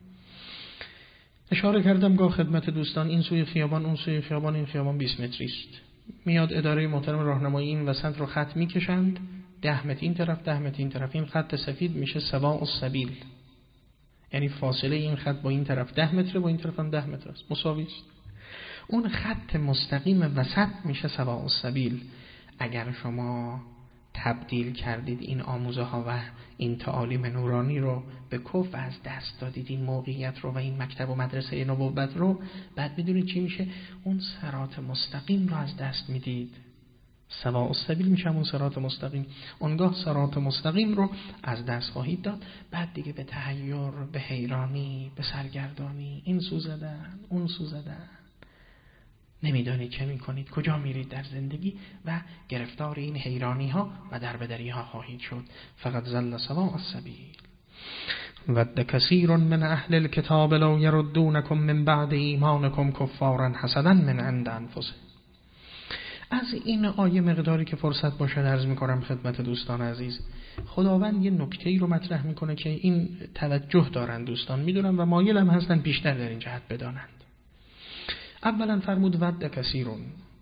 Speaker 1: اشاره کردم گاه خدمت دوستان، این سوی خیابان، اون سوی خیابان، این خیابان 20 متری است. میاد اداره محترم راهنمایی این وسط رو خط میکشند، 10 متر این طرف، 10 متر این طرف. این خط سفید میشه سواء السبیل، یعنی فاصله این خط با این طرف 10 متره، با این طرف هم 10 متر است، مساوی است. اون خط مستقیم وسط میشه سواء السبیل. اگر شما تبدیل کردید این آموزه ها و این تعالیم نورانی رو به کفر، از دست دادید این موقعیت رو و این مکتب و مدرسه نبوت رو، بعد میدونید چی میشه؟ اون صراط مستقیم رو از دست میدید. سواء السبیل میشه اون صراط مستقیم. اونگاه صراط مستقیم رو از دست خواهید داد. بعد دیگه به تحیر، به حیرانی، به سرگردانی، این سو زدن، اون سو زدن، نمیدانید چه میکنید، کجا میرید در زندگی و گرفتار این حیرانی ها و دربدری ها خواهید شد. فقط ضل سواء السبیل. ود کثیر من اهل الكتاب لو يردونكم من بعد ایمانكم کفارا حسدا من عند انفسهم. از این آیه مقداری که فرصت باشه عرض میکنم خدمت دوستان عزیز. خداوند یه نکته‌ای رو مطرح میکنه که این توجه دارن دوستان، میدونم و مایل هم هستن بیشتر در این جهت بدانند. اولا فرمود ود کثیرون.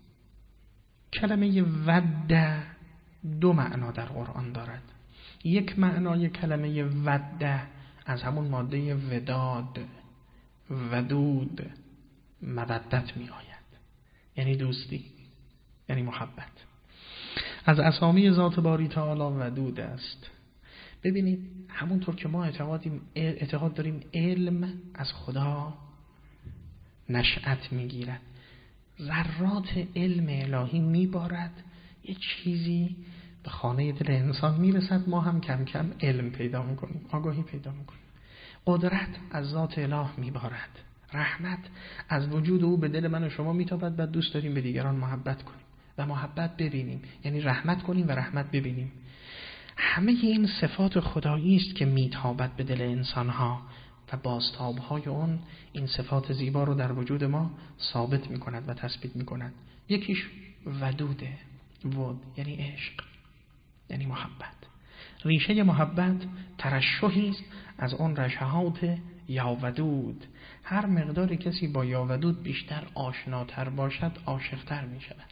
Speaker 1: کلمه ود دو معنا در قرآن دارد. یک معنای کلمه ود از همون ماده وداد، ودود، مودت می آید، یعنی دوستی، یعنی محبت. از اسامی ذات باری تعالی ودود است. ببینید همونطور که ما اعتقاد داریم علم از خدا نشأت میگیرد، ذرات علم الهی میبارد، یه چیزی به خانه دل انسان میرسد، ما هم کم کم علم پیدا میکنیم، آگاهی پیدا میکنیم. قدرت از ذات اله میبارد، رحمت از وجود او به دل من و شما میتابد و دوست داریم به دیگران محبت کنیم و محبت ببینیم، یعنی رحمت کنیم و رحمت ببینیم. همه این صفات خدایی است که میتابد به دل انسانها و بازتاب‌های اون این صفات زیبا رو در وجود ما ثابت می‌کند و تثبیت می‌کند. یکیش ودوده، ود یعنی عشق، یعنی محبت. ریشه محبت ترشحی است از اون رشحات یا ودود. هر مقدار کسی با یا ودود بیشتر آشناتر باشد عاشق‌تر می‌شود،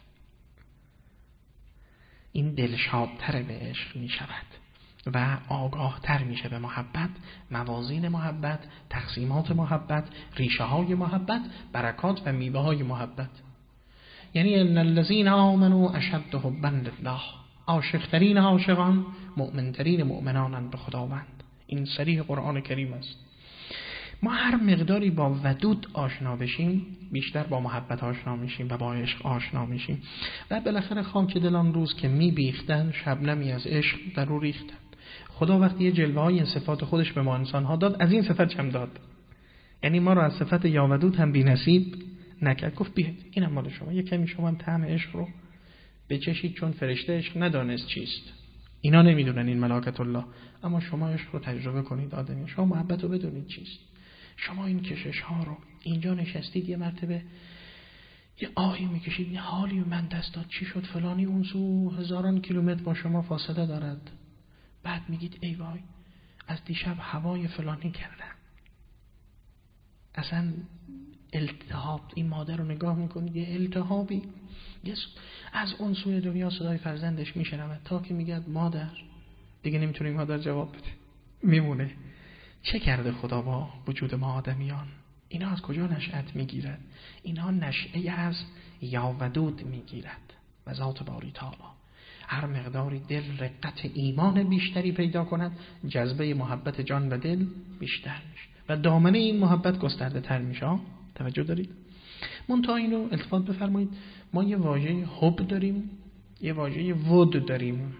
Speaker 1: این دلشادتر به عشق می‌شود و آگاهتر میشه به محبت، موازین محبت، تقسیمات محبت، ریشه های محبت، برکات و میوه های محبت. یعنی ان الذين آمنوا اشد حبا لله. عاشق‌ترین عاشقان مؤمن‌ترین مؤمنانند به خداوند. این صریح قرآن کریم است. ما هر مقداری با ودود آشنا بشیم بیشتر با محبت آشنا میشیم و با عشق آشنا میشیم و بالاخره خاک دلان روز که میبیختن شبنمی از عشق در رو ریختن. خدا وقتی یه جلوه های صفات خودش به ما انسان ها داد، از این صفت هم داد، یعنی ما رو از صفت یا ودود هم بی نصیب نکرد. گفت بیاید اینم مال شما، یه کمی شما هم طعم عشق رو بچشید، چون فرشته عشق ندانست چیست. اینا نمیدونن، این ملائکت الله، اما شما عشق رو تجربه کنید آدمی، شما محبت رو بدونید چیست. شما این کشش ها رو اینجا نشستید، یه مرتبه یه آهی میکشید، یه حالی من دست داد، چی شد فلانی اون سو هزاران کیلومتر با شما فاصله دارد، بعد میگید ای وای از دیشب هوای فلانی کردم، اصلا التهاب. این مادر رو نگاه میکنید یه التهابی، از اون سوی دنیا صدای فرزندش میشنود تا که میگه مادر، دیگه نمیتونه مادر جواب بده، میمونه. چه کرده خدا با وجود ما آدمیان؟ اینا از کجا نشأت میگیرد؟ اینا نشأه از یا ودود میگیرد و ذات باری تعالی. هر مقداری دل رقت ایمان بیشتری پیدا کند، جذبه محبت جان و دل بیشتر میشه و دامنه این محبت گسترده تر میشه. توجه دارید؟ منتها اینو التفات بفرمایید، ما یه واژه حب داریم، یه واژه ود داریم.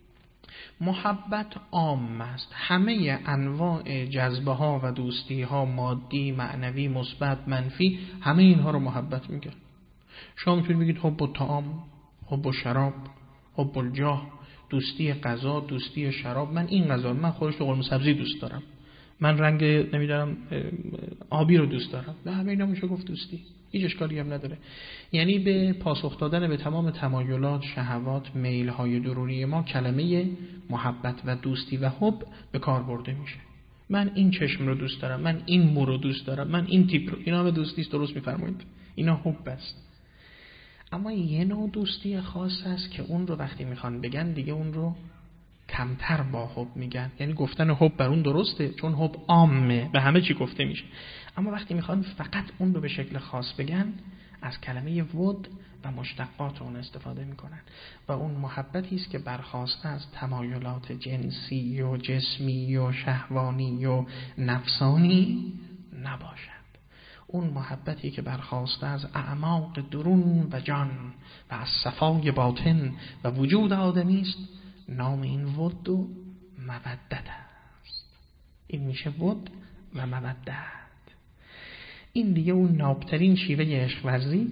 Speaker 1: محبت عام است، همه انواع جذبه ها و دوستی ها، مادی، معنوی، مثبت، منفی، همه اینها رو محبت میگه. شما میتونید بگید حب الطعام، حب الشراب، حب الجاه، دوستی غذا، دوستی شراب. من این غذا، من خودش قرمه سبزی دوست دارم، من رنگ نمیدارم آبی رو دوست دارم، به همه اینا میشه گفت دوستی، هیچ اشکالی هم نداره. یعنی به پاسخ دادن به تمام تمایلات، شهوات، میل‌های درونی ما کلمه محبت و دوستی و حب به کار برده میشه. من این چشم رو دوست دارم، من این مو رو دوست دارم، من این تیپ رو، اینا به دوستی است. درست میفرمایید، اینا حب است. اما یه نوع دوستی خاص هست که اون رو وقتی میخوان بگن دیگه اون رو کمتر با حب میگن، یعنی گفتن حب بر اون درسته چون حب عامه، به همه چی گفته میشه، اما وقتی میخوان فقط اون رو به شکل خاص بگن از کلمه ود و مشتقات اون استفاده میکنن و اون محبتی است که برخواسته از تمایلات جنسی و جسمی و شهوانی و نفسانی نباشد. اون محبتی که برخواسته از اعماق درون و جان و از صفای باطن و وجود آدمی است، نام این ود و مودت است. این میشه ود و مودت. این دیگه اون نابترین شیوه عشق ورزی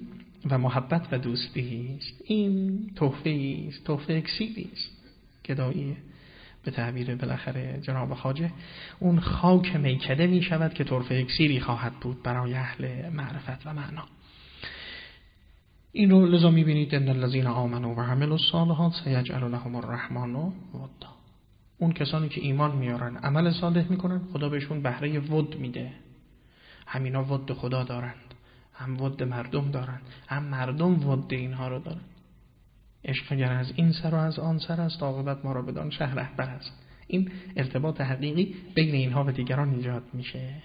Speaker 1: و محبت و دوستی است. این تحفه است، تحفه اکسیری است. گدایی به تعبیر بالاخره جناب خواجه، اون خاک میکده می شود که طرفه اکسیری خواهد بود برای اهل معرفت و معنا. این رو لذا می بینید ان الذین آمنوا و عملوا الصالحات سیجعل لهم الرحمن ودا. اون کسانی که ایمان میارن عمل صالح میکنن، خدا بهشون بهره ود میده. همینا ود خدا دارند، هم ود مردم دارند، هم مردم ود اینها رو دارن. عشق اگر از این سر و از آن سر است، عاقبت ما را بدان شه رهبر است. این ارتباط حقیقی بین اینها و دیگران ایجاد میشه.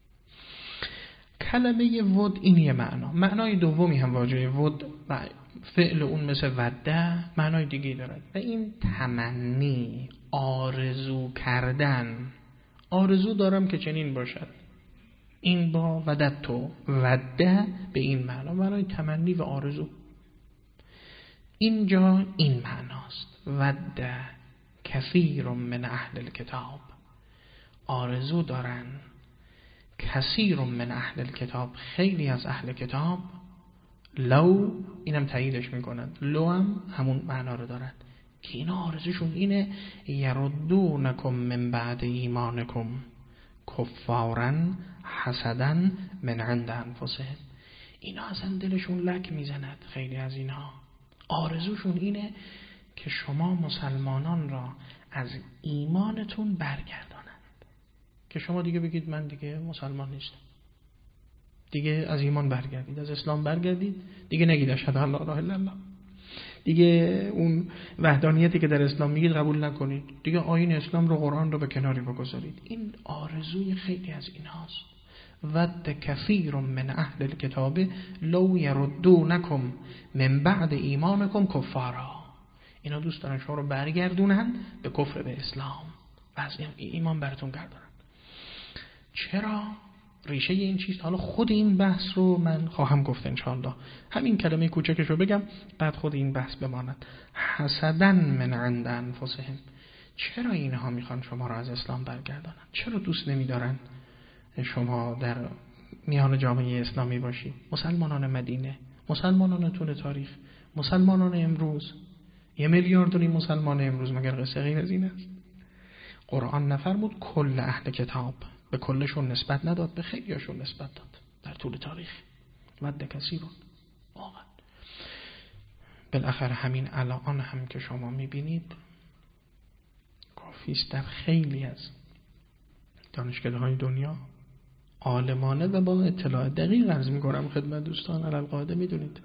Speaker 1: کلمه ود این یه معنای دومی هم واژه ود و فعل اون مثل وده معنای دیگه دارد و این تمنی، آرزو کردن. آرزو دارم که چنین باشد. این با وددتو، وده به این معنای تمنی و آرزو. اینجا این معناست. وده کثیر من اهل الکتاب، آرزو دارن کثیر من اهل الکتاب، خیلی از اهل کتاب، لو اینم تاییدش میکنند، لو هم همون معنا رو دارند که اینا آرزوشون اینه یردونکم من بعد ایمانکم کفارا حسدا من عند انفسهم. اینا اصلا دلشون لک میزند. خیلی از اینها آرزوشون اینه که شما مسلمانان را از ایمانتون برگردانند، که شما دیگه بگید من دیگه مسلمان نیستم، دیگه از ایمان برگردید، از اسلام برگردید، دیگه نگید اشهد ان لا اله الا الله، دیگه اون وحدانیتی که در اسلام میگید قبول نکنید، دیگه آیین اسلام رو، قرآن رو به کناری بگذارید. این آرزوی خیلی از اینهاست. ود کثیر من اهل الکتاب لو یردونکم من بعد ایمانکم کفارا. اینا دوست دارن شما رو برگردونن به کفر، به اسلام و از ایمان براتون گردونن. چرا؟ ریشه این چیز. حالا خود این بحث رو من خواهم گفت انشاءالله. همین کلمه کوچکش رو بگم بعد خود این بحث بماند. حسدن من عند انفسهم. چرا اینها میخوان شما رو از اسلام برگردانن؟ چرا دوست نمیدارن شما در میان جامعه اسلامی باشید؟ مسلمانان مدینه، مسلمانان طول تاریخ، مسلمانان امروز، 1.5 میلیارد مسلمان امروز، مگر قصه غیر از این است؟ قرآن نفرمود کل اهل کتاب، به کلشون نسبت نداد، به خیلیاشون نسبت داد در طول تاریخ. ود کثیرون. واقعا بالاخره همین الان هم که شما میبینید کافیست در خیلی از دانشگاه‌های دنیا عالمانه و با اطلاع دقیق عرض می‌کنم خدمت دوستان علی القاعده، میدونید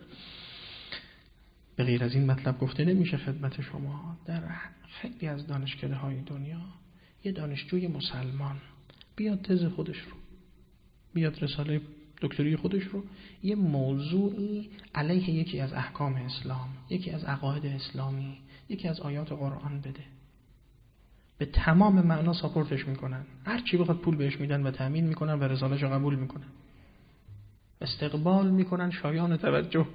Speaker 1: به غیر از این مطلب گفته نمیشه خدمت شما. در خیلی از دانشگاه‌های دنیا یه دانشجوی مسلمان بیاد تز خودش رو، بیاد رساله دکتری خودش رو یه موضوعی علیه یکی از احکام اسلام، یکی از عقاید اسلامی، یکی از آیات قرآن بده، به تمام معنا ساپورتش میکنن، هر چی بخواد پول بهش میدن و تامین میکنن و رساله‌اش رو قبول میکنن، استقبال میکنن، شایان توجه.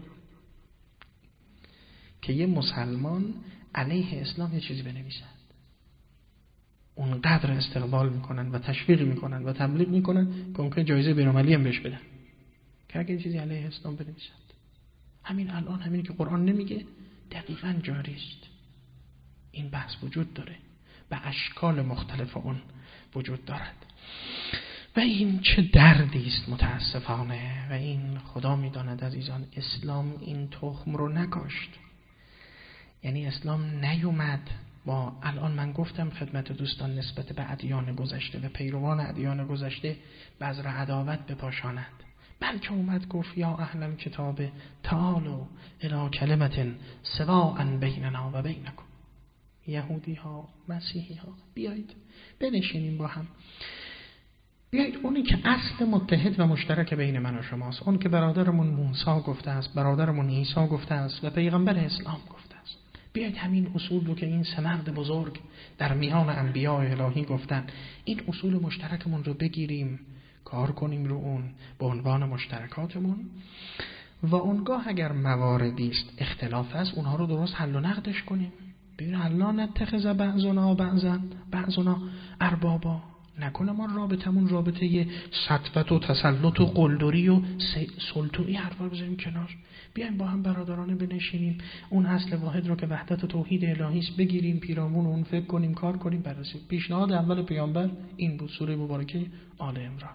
Speaker 1: که یه مسلمان علیه اسلام یه چیزی بنویسد، اونقدر استقبال میکنن و تشویق میکنن و تبلیغ میکنن که ممکنه جایزه بین‌المللی هم بهش بدن که اگه چیزی علیه اسلام بنویسد. همین الان همین که قرآن نمیگه دقیقاً جاری است. این بحث وجود داره و اشکال مختلف اون وجود دارد و این چه دردی است متاسفانه. و این خدا میداند عزیزان، اسلام این تخم رو نکاشت. یعنی اسلام نیومد با الان من گفتم خدمت دوستان نسبت به ادیان گذشته و پیروان ادیان گذشته بذر عداوت بپاشاند، بلکه اومد گفت یا اهل الکتاب تعالوا الی کلمة سواء بیننا و بینکم، یهودی ها، مسیحی ها، بیایید بنشینیم با هم، بیایید اونی که اصل متحد و مشترک بین من و شماست، اون که برادرمون موسی گفته است، برادرمون عیسی گفته است و پیغمبر اسلام گفته است، بیایید همین اصول رو که این سه مرد بزرگ در میان انبیاء الهی گفتن، این اصول مشترکمون رو بگیریم، کار کنیم رو اون به عنوان مشترکاتمون و اونگاه اگر مواردی است اختلاف است اونها رو درست حل و نقدش کنیم. ببین الله نتخذ بعضنا بعضا اربابا، نکنه ما رابطمون رابطه سطوت و تسلط و قلدری و سلطوعی حرفا رو بذاریم کنار. بیایم با هم برادرانه بنشینیم، اون اصل واحد رو که وحدت و توحید الهی است بگیریم پیرامون اون، فکر کنیم، کار کنیم، بررسیم. پیشنهاد اول پیامبر این بود، سوره مبارکه آل عمران.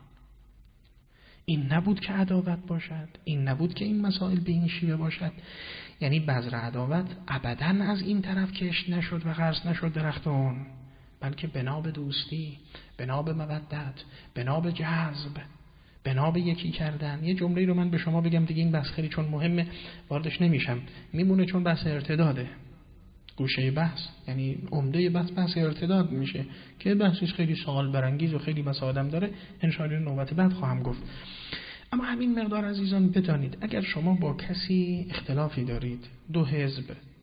Speaker 1: این نبود که عداوت باشد، این نبود که این مسائل به این شیوه باشد. یعنی بذر عداوت ابداً از این طرف کشت نشد و غرس نشد درخت اون، بلکه بنا به دوستی، بنا به مودت، بنا به جذب، بنا به یکی کردن. یه جمله رو من به شما بگم دیگه، این بحث خیلی چون مهمه واردش نمیشم، میمونه چون بحث ارتداده، گوشه بحث، یعنی عمده بحث ارتداد میشه که بحثش خیلی سوال برانگیز و خیلی مسائل داره، ان شاء الله نوبت بعد خواهم گفت. اما همین مقدار عزیزان بدانید اگر شما با کسی اختلافی دارید، دو حزب،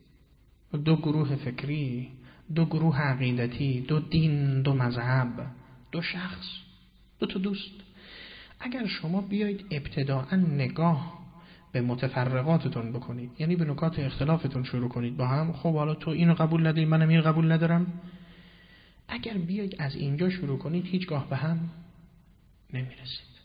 Speaker 1: دو گروه فکری، دو گروه عقیدتی، دو دین، دو مذهب، دو شخص، دو تا دوست، اگر شما بیایید ابتداءً نگاه به متفرقاتتون بکنید، یعنی به نکات اختلافتون شروع کنید با هم، خب حالا تو اینو قبول نداری منم این قبول ندارم، اگر بیایید از اینجا شروع کنید هیچگاه به هم نمیرسید.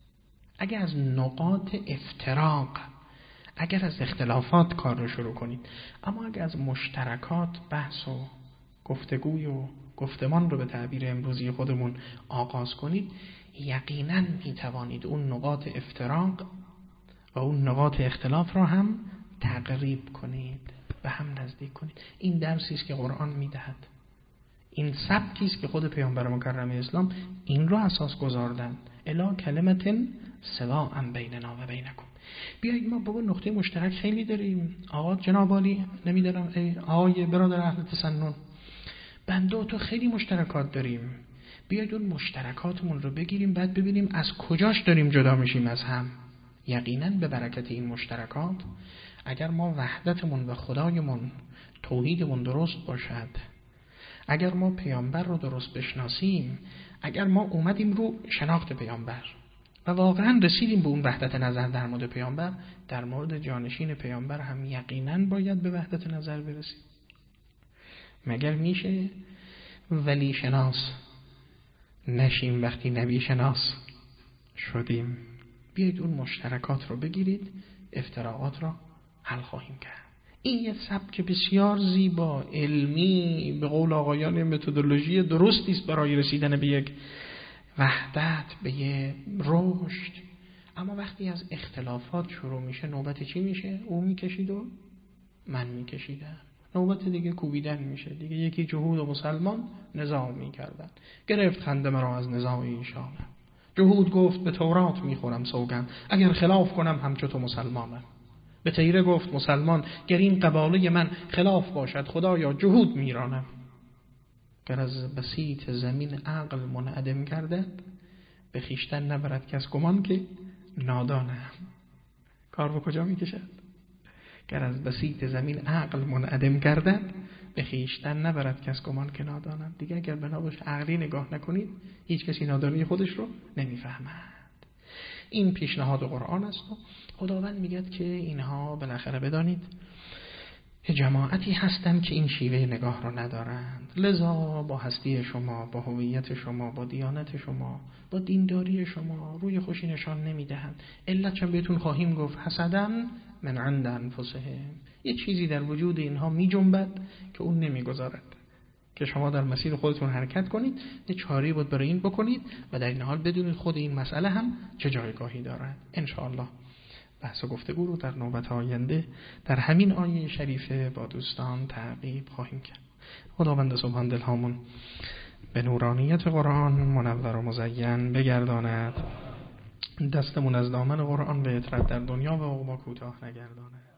Speaker 1: اگر از نقاط افتراق، اگر از اختلافات کار رو شروع کنید، اما اگر از مشترکات بحث و گفتگوی و گفتمان رو به تعبیر امروزی خودمون آغاز کنید، یقیناً میتوانید اون نقاط افتراق و اون نقاط اختلاف رو هم تقریب کنید، به هم نزدیک کنید. این درسی است که قرآن میدهد، این سبکی است که خود پیامبر مکرم اسلام این رو اساس گذاردن، الی کلمة سواء بیننا و بینکم. بیایید ما بابا نقطه مشترک خیلی داریم، آقا جناب عالی، نمیدارم ای آقای برادر اهل تسنن، بنده و تو خیلی مشترکات داریم، بیایید اون مشترکاتمون رو بگیریم، بعد ببینیم از کجاش داریم جدا میشیم از هم. یقیناً به برکت این مشترکات اگر ما وحدتمون و خدایمون توحیدمون درست باشد، اگر ما پیامبر رو درست بشناسیم، اگر ما اومدیم رو شناخت پیامبر و واقعاً رسیدیم به اون وحدت نظر در مورد پیامبر، در مورد جانشین پیامبر هم یقیناً باید به وحدت نظر برسیم. مگر میشه ولی شناس نشیم وقتی نبی شناس شدیم؟ بیایید اون مشترکات رو بگیرید، افتراعات رو حل خواهیم کرد. این یه سبک بسیار زیبا، علمی، به قول آقایان متدولوژی درستی است برای رسیدن به یک وحدت، به یک رشد. اما وقتی از اختلافات شروع میشه، نوبت چی میشه؟ او میکشید و من میکشیدم، نوبت دیگه کوبیدن میشه دیگه. یکی جهود و مسلمان نزاع میکردن، گرفت خنده مرا از نزاع ایشان. جهود گفت به تورات میخورم سوگند، اگر خلاف کنم همچو تو مسلمانم. به تیره گفت مسلمان، گر این قباله من خلاف باشد خدایا جهود میرانم. گر از بسیط زمین عقل منعدم گردد، به خویشتن نبرد کس گمان که نادانم. کار به کجا میکشد؟ گر از بسیط زمین عقل منعدم گردد، به خویشتن نبرد کس گمان که نادانم. دیگه اگر بنابراین عقلی نگاه نکنید، هیچ کسی نادانی خودش رو نمیفهمد. این پیشنهاد قرآن است و خداوند میگه که اینها بالاخره بدانید جماعتی هستند که این شیوه نگاه رو ندارند، لذا با هستی شما، با هویت شما، با دیانت شما، با دینداری شما روی خوشی نشان نمیدهند. علت چون بهتون خواهیم گفت، حسداً من عند انفسهم، یه چیزی در وجود اینها می جنبد که اون نمیگذارد که شما در مسیر خودتون حرکت کنید. یه چاری بود برای این بکنید و در این حال بدونید خود این مسئله هم چه جایگاهی دارد. انشاءالله بحث و گفتگو رو در نوبت آینده در همین آیه شریفه با دوستان تعقیب خواهیم کرد. خداوند سبحان دلهامون به نورانیت قرآن منور و مزین بگرداند، دستمون از دامن قرآن به اطرت در دنیا و عقبا کوتاه نگرداند.